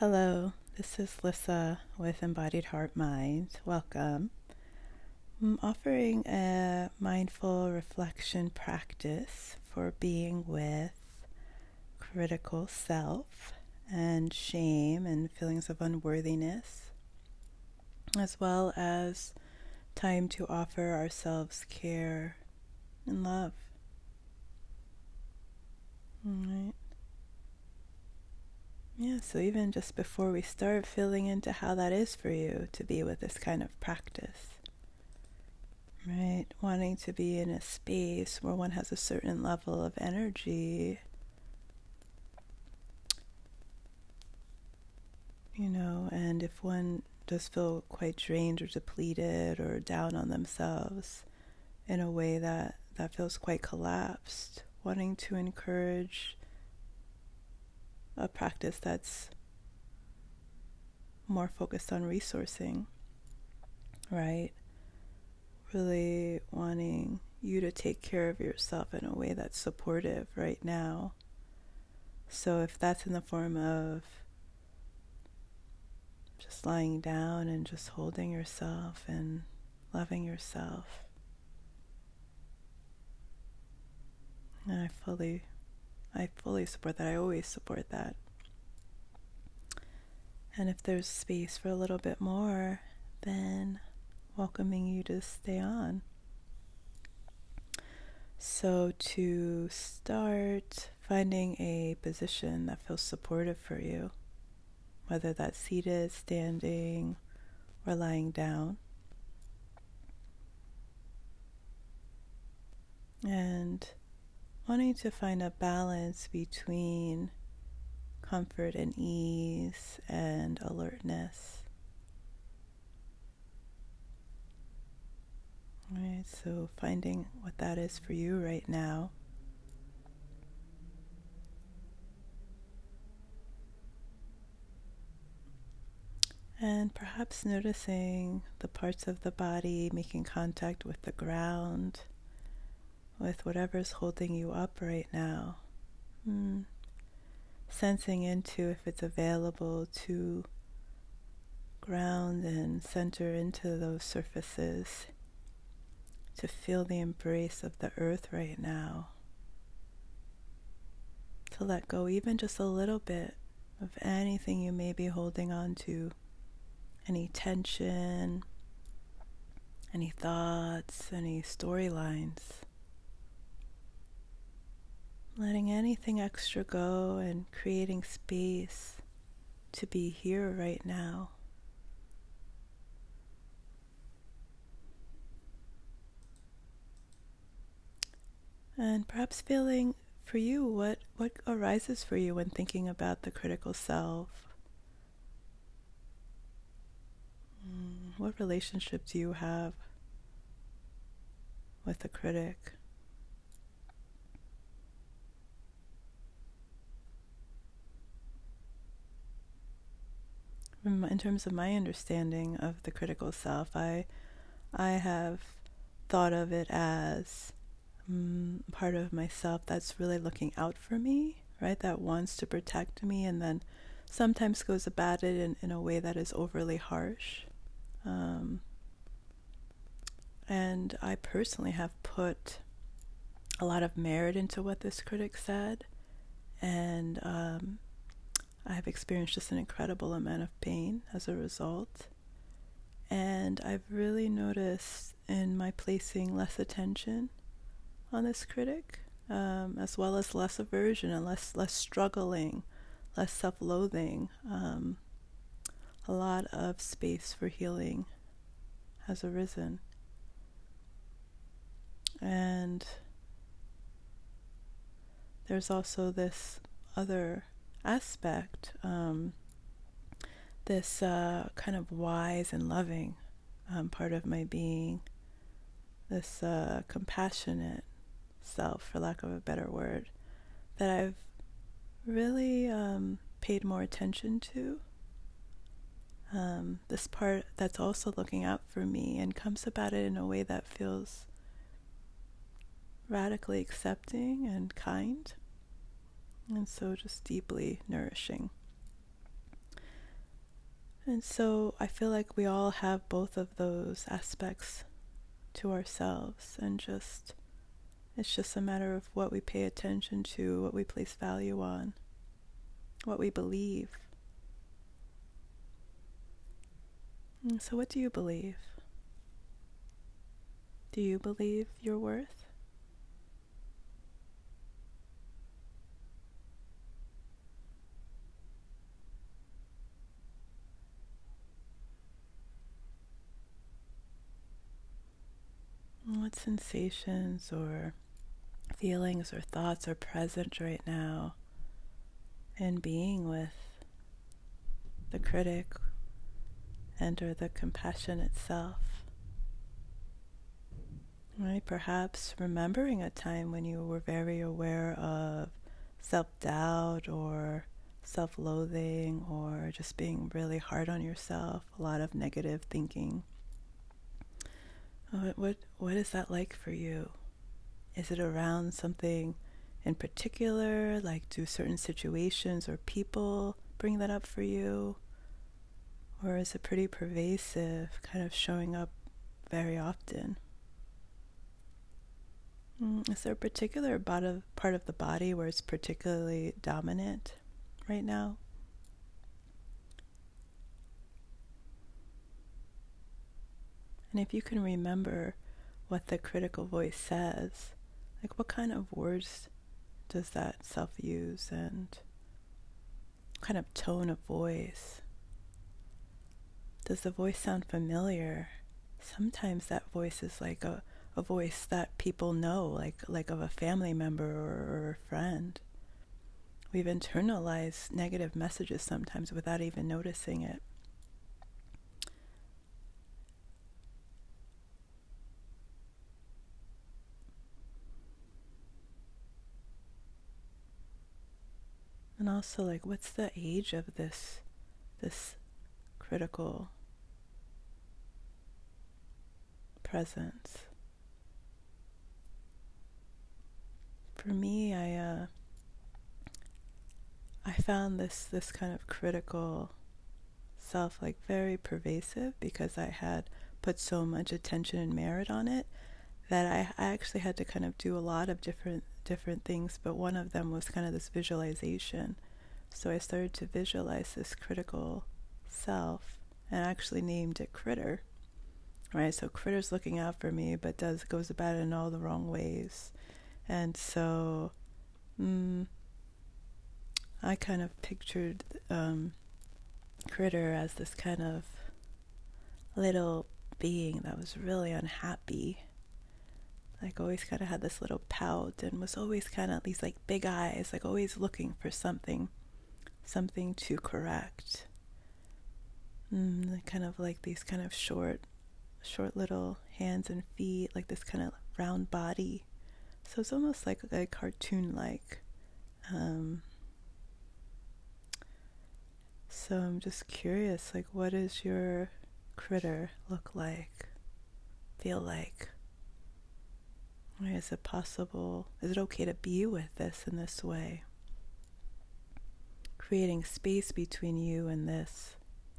Hello, this is Lissa with Embodied Heart Mind. Welcome. I'm offering a mindful reflection practice for being with critical self and shame and feelings of unworthiness, as well as time to offer ourselves care and love. All right. Yeah, so even just before we start feeling into how that is for you to be with this kind of practice, right? Wanting to be in a space where one has a certain level of energy, and if one does feel quite drained or depleted or down on themselves in a way that feels quite collapsed, wanting to encourage a practice that's more focused on resourcing, right? Really wanting you to take care of yourself in a way that's supportive right now. So if that's in the form of just lying down and just holding yourself and loving yourself, and I fully support that. I always support that. And if there's space for a little bit more, then welcoming you to stay on. So to start, finding a position that feels supportive for you, whether that's seated, standing, or lying down. And wanting to find a balance between comfort and ease and alertness. All right, so finding what that is for you right now. And perhaps noticing the parts of the body making contact with the ground, with whatever's holding you up right now. Sensing into if it's available to ground and center into those surfaces, to feel the embrace of the earth right now, to let go even just a little bit of anything you may be holding on to, any tension, any thoughts, any storylines. Letting anything extra go and creating space to be here right now. And perhaps feeling for you what arises for you when thinking about the critical self. What relationship do you have with the critic? In terms of my understanding of the critical self, I have thought of it as part of myself that's really looking out for me, right? That wants to protect me and then sometimes goes about it in a way that is overly harsh. And I personally have put a lot of merit into what this critic said, and I have experienced just an incredible amount of pain as a result. And I've really noticed in my placing less attention on this critic, as well as less aversion and less struggling, less self-loathing, a lot of space for healing has arisen. And there's also this other aspect, this kind of wise and loving part of my being, this compassionate self, for lack of a better word, that I've really paid more attention to. This part that's also looking out for me and comes about it in a way that feels radically accepting and kind, and so just deeply nourishing. And so I feel like we all have both of those aspects to ourselves, and it's just a matter of what we pay attention to, what we place value on, what we believe. And so what do you believe? Do you believe your worth? What sensations or feelings or thoughts are present right now in being with the critic and or the compassion itself? Right? Perhaps remembering a time when you were very aware of self-doubt or self-loathing or just being really hard on yourself, a lot of negative thinking. What is that like for you? Is it around something in particular? Like, do certain situations or people bring that up for you? Or is it pretty pervasive, kind of showing up very often? Is there a particular part of the body where it's particularly dominant right now? And if you can remember what the critical voice says, like what kind of words does that self use, and what kind of tone of voice? Does the voice sound familiar? Sometimes that voice is like a voice that people know, like of a family member or a friend. We've internalized negative messages sometimes without even noticing it. And also, like, what's the age of this critical presence? For me, I found this kind of critical self like very pervasive because I had put so much attention and merit on it that I actually had to kind of do a lot of different things, but one of them was kind of this visualization. So I started to visualize this critical self and actually named it Critter. Right? So Critter's looking out for me, but goes about it in all the wrong ways. And so I kind of pictured Critter as this kind of little being that was really unhappy. Like always kind of had this little pout and was always kind of these like big eyes, like always looking for something to correct. Kind of like these kind of short little hands and feet, like this kind of round body. So it's almost like a cartoon-like. So I'm just curious, like, what does your critter look like, feel like? Is it possible, is it okay to be with this in this way? Creating space between you and this.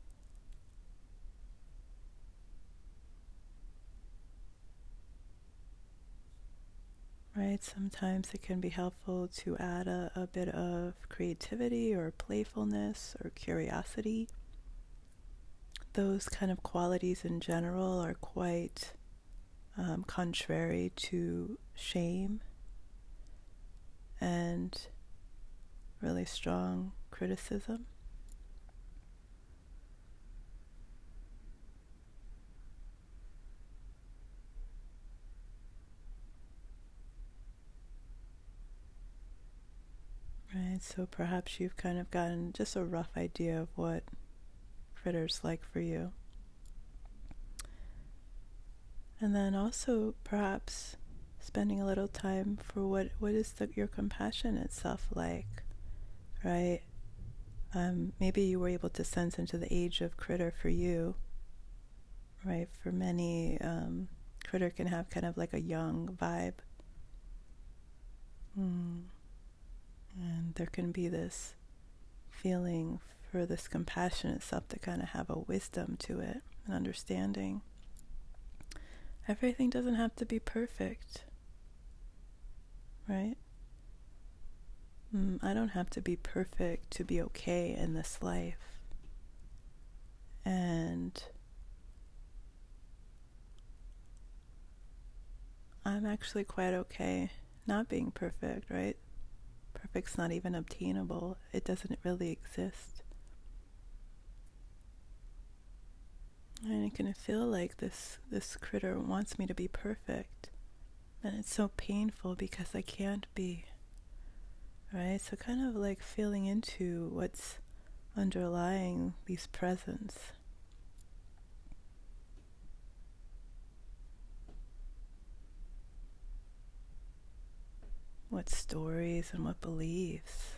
Right? Sometimes it can be helpful to add a bit of creativity or playfulness or curiosity. Those kind of qualities in general are quite contrary to shame and really strong criticism. Right, so perhaps you've kind of gotten just a rough idea of what Critter's like for you. And then also perhaps spending a little time for what is your compassion itself like, right? Maybe you were able to sense into the age of Critter for you, right? For many, Critter can have kind of like a young vibe. And there can be this feeling for this compassionate self to kind of have a wisdom to it, an understanding. Everything doesn't have to be perfect, right? I don't have to be perfect to be okay in this life. And I'm actually quite okay not being perfect, right? Perfect's not even obtainable. It doesn't really exist. And it can feel like this critter wants me to be perfect. And it's so painful because I can't be. Right? So kind of like feeling into what's underlying these presents. What stories and what beliefs.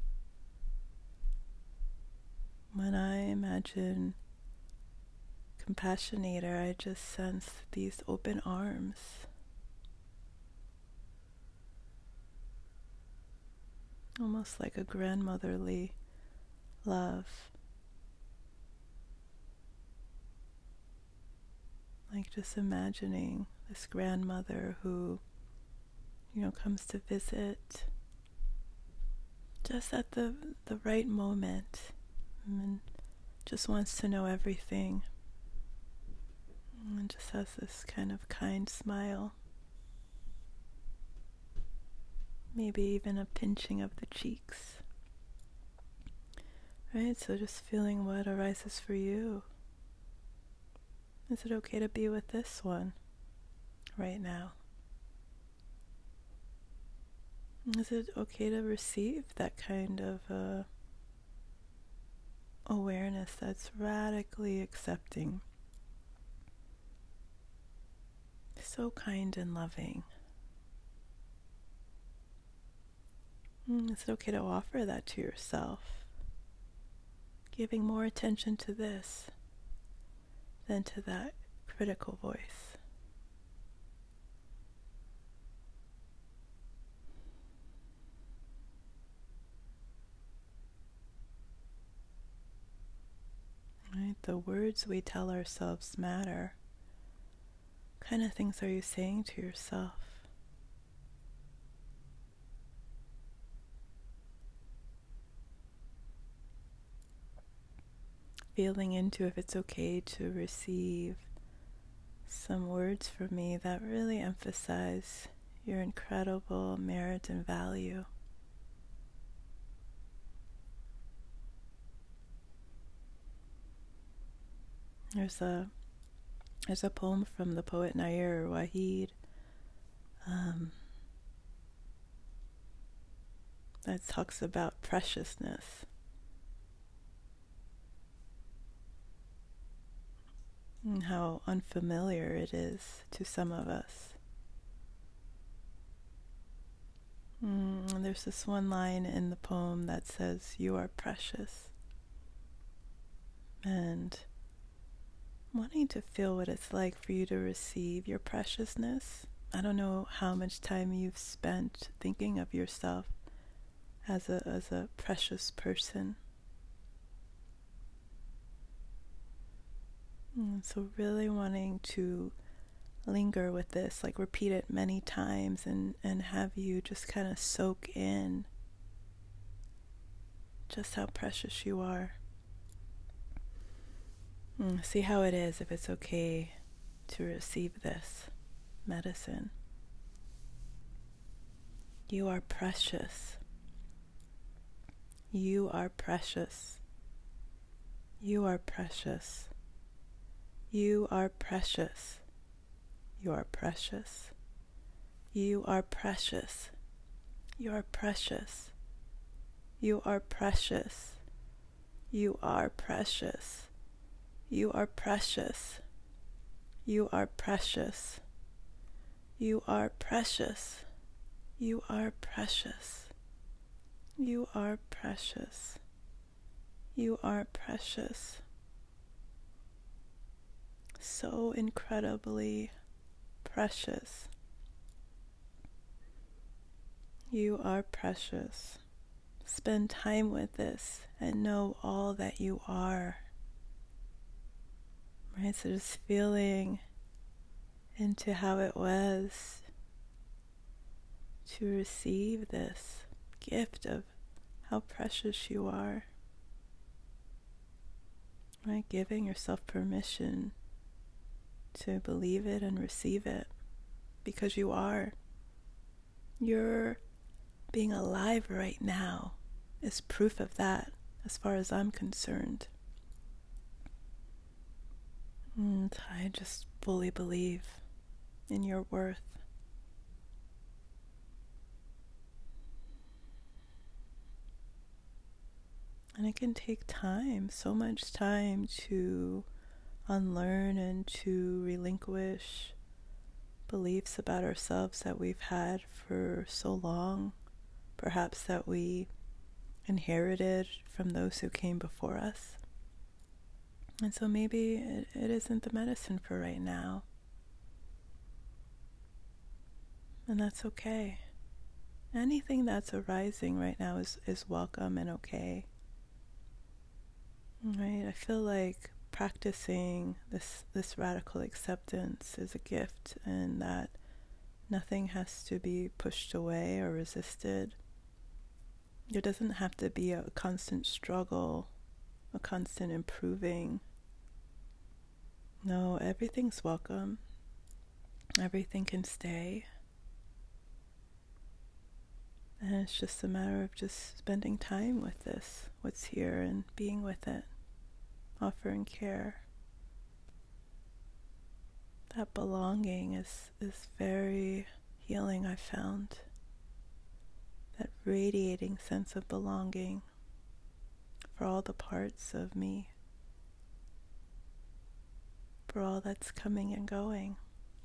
When I imagine Compassionator, I just sense these open arms. Almost like a grandmotherly love. Like just imagining this grandmother who, comes to visit just at the right moment and just wants to know everything and just has this kind of kind smile. Maybe even a pinching of the cheeks. Right, so just feeling what arises for you. Is it okay to be with this one right now? Is it okay to receive that kind of awareness that's radically accepting? So kind and loving. Is it okay to offer that to yourself? Giving more attention to this than to that critical voice. Right? The words we tell ourselves matter. What kind of things are you saying to yourself? Feeling into if it's okay to receive some words from me that really emphasize your incredible merit and value. There's a poem from the poet Nair Wahid that talks about preciousness. And how unfamiliar it is to some of us. And there's this one line in the poem that says, "You are precious." And wanting to feel what it's like for you to receive your preciousness. I don't know how much time you've spent thinking of yourself as a precious person. And so really wanting to linger with this, like repeat it many times and have you just kind of soak in just how precious you are. See how it is if it's okay to receive this medicine. You are precious. You are precious. You are precious. You are precious. You are precious. You are precious. You are precious. You are precious. You are precious. You are precious. You are precious. You are precious. You are precious. You are precious. You are precious. So incredibly precious. You are precious. spend time with this and know all that you are. Right? So just feeling into how it was to receive this gift of how precious you are. Right? Giving yourself permission to believe it and receive it, because you are. You're being alive right now is proof of that, as far as I'm concerned. And I just fully believe in your worth. And it can take time, so much time, to unlearn and to relinquish beliefs about ourselves that we've had for so long, perhaps that we inherited from those who came before us. And so maybe it isn't the medicine for right now. And that's okay. Anything that's arising right now is welcome and okay. Right? I feel like practicing this radical acceptance is a gift, and that nothing has to be pushed away or resisted. There doesn't have to be a constant struggle, a constant improving. No, everything's welcome. Everything can stay. And it's just a matter of just spending time with this, what's here, and being with it, offering care. That belonging is very healing, I've found. That radiating sense of belonging for all the parts of me, for all that's coming and going.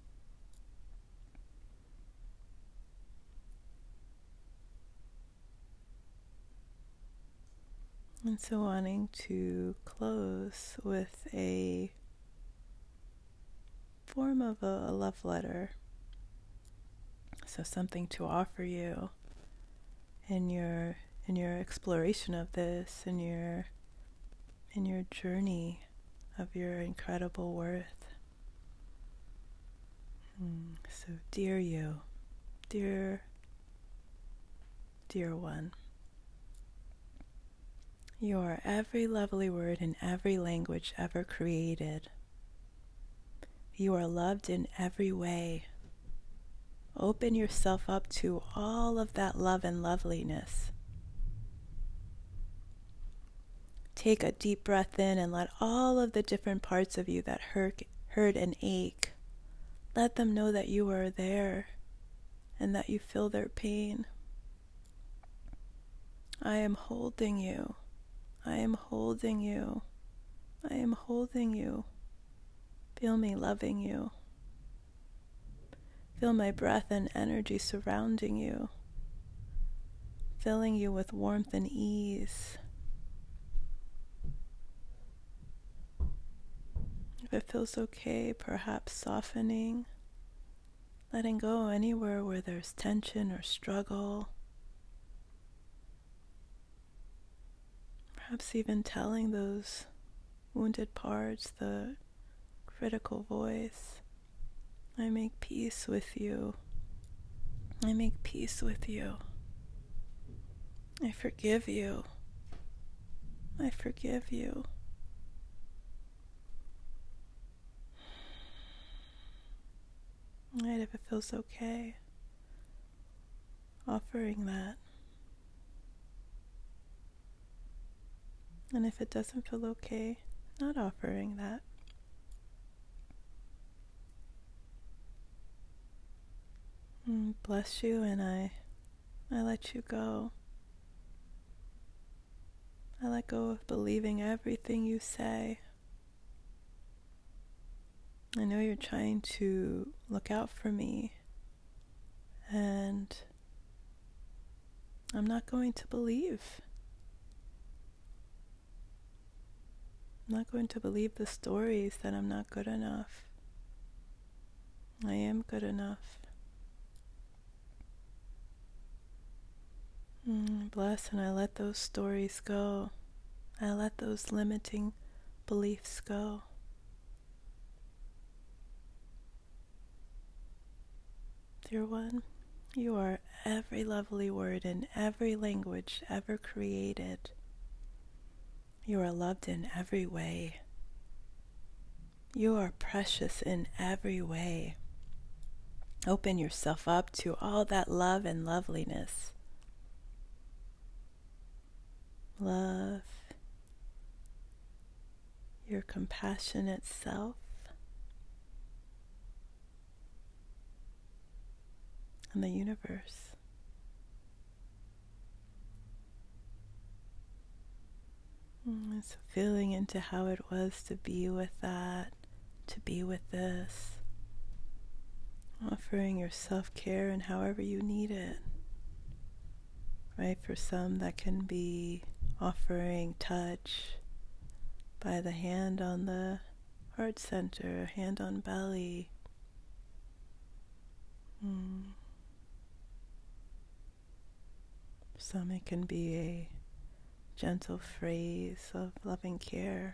And so wanting to close with a form of a love letter. So something to offer you in your exploration of this, in your journey of your incredible worth. So dear you, dear one, you are every lovely word in every language ever created. You are loved in every way. Open yourself up to all of that love and loveliness. Take a deep breath in and let all of the different parts of you that hurt and ache, let them know that you are there and that you feel their pain. I am holding you. I am holding you. I am holding you. Feel me loving you. Feel my breath and energy surrounding you, filling you with warmth and ease. If it feels okay, perhaps softening, letting go anywhere where there's tension or struggle. Perhaps even telling those wounded parts, the critical voice, I make peace with you. I make peace with you. I forgive you. I forgive you. Right, if it feels okay, offering that. And if it doesn't feel okay, not offering that. Bless you, and I let you go. I let go of believing everything you say. I know you're trying to look out for me, and I'm not going to believe. I'm not going to believe the stories that I'm not good enough. I am good enough. Bless, and I let those stories go. I let those limiting beliefs go. Dear one, you are every lovely word in every language ever created. You are loved in every way. You are precious in every way. Open yourself up to all that love and loveliness. Love your compassionate self and the universe. So feeling into how it was to be with that, to be with this. Offering your self-care in however you need it. Right? For some, that can be offering touch by the hand on the heart center, hand on belly. Some, it can be a gentle phrase of loving care.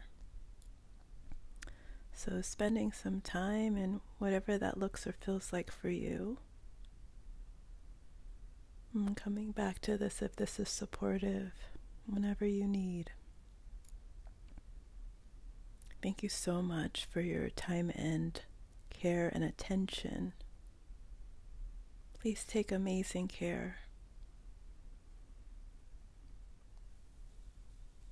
So spending some time in whatever that looks or feels like for you. Coming back to this if this is supportive, whenever you need. Thank you so much for your time and care and attention. Please take amazing care